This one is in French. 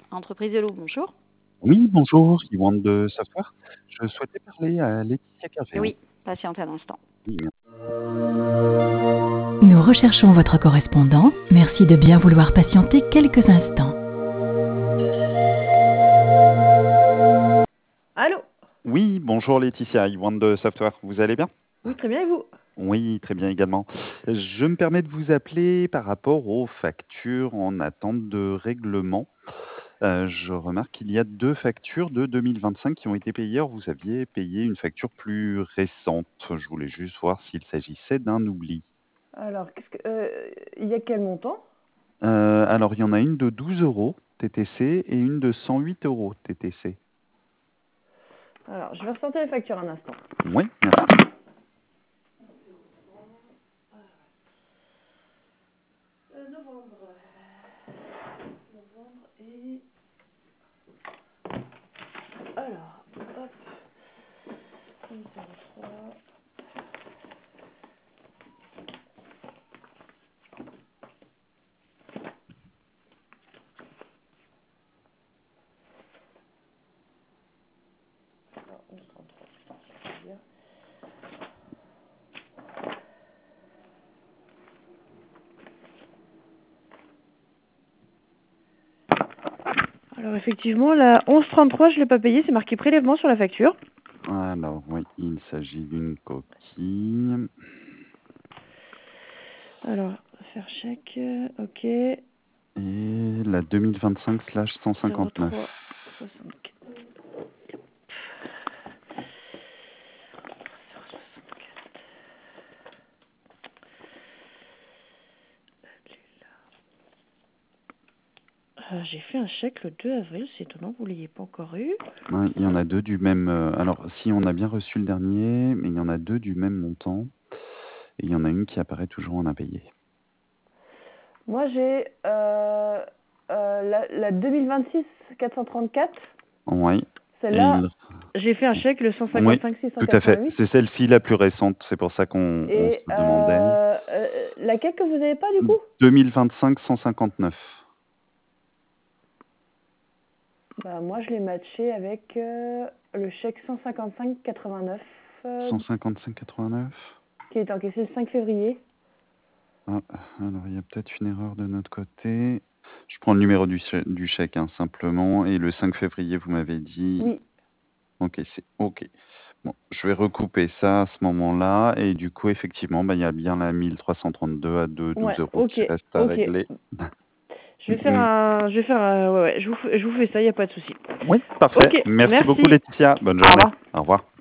Entreprise de l'eau, bonjour. Oui, bonjour, Yvan de Software. Je souhaitais parler à Laetitia Carvéan. Oui, patientez un instant. Oui, merci. Nous recherchons votre correspondant. Merci de bien vouloir patienter quelques instants. Allô? Oui, bonjour Laetitia, Yvan de Software. Vous allez bien? Oui, très bien, et vous? Oui, très bien également. Je me permets de vous appeler par rapport aux factures en attente de règlement. Je remarque qu'il y a 2 factures de 2025 qui ont été payées. Or, vous aviez payé une facture plus récente. Je voulais juste voir s'il s'agissait d'un oubli. Alors, il y a quel montant? Alors, il y en a une de 12 € TTC et une de 108 € TTC. Alors, je vais ressortir les factures un instant. Oui, merci. Novembre et... Alors, hop. 03. Alors, 11,33, je vais dire. Alors, effectivement, la 11,33, je ne l'ai pas payée, c'est marqué prélèvement sur la facture. Alors, oui, il s'agit d'une coquille. Alors, faire chèque, ok. Et la 2025/159. 03 64. J'ai fait un chèque le 2 avril, c'est étonnant, vous ne l'ayez pas encore eu. Ouais, il y en a deux du même. Alors, si on a bien reçu le dernier, mais il y en a deux du même montant. Et il y en a une qui apparaît toujours en impayé. Moi, j'ai la 2026 434. Oui. Celle-là, Et j'ai fait un chèque le oui, 155 tout à fait. 688. C'est celle-ci la plus récente. C'est pour ça qu'on Et se demandait. laquelle que vous n'avez pas du coup? 2025/159. Bah, moi, je l'ai matché avec le chèque 155,89 155,89. qui est encaissé le 5 février. Ah, alors il y a peut-être une erreur de notre côté. Je prends le numéro du chèque, hein, simplement. Et le 5 février, vous m'avez dit. Oui. Ok, c'est ok. Bon, je vais recouper ça à ce moment-là. Et du coup, effectivement, bah, il y a bien la 1332 à 2,12 Ouais, € ok, qui reste à ok. régler. Je vous fais ça, il n'y a pas de souci. Oui, parfait. Ok, Merci beaucoup, merci. Laetitia. Bonne Au journée. revoir. Au revoir.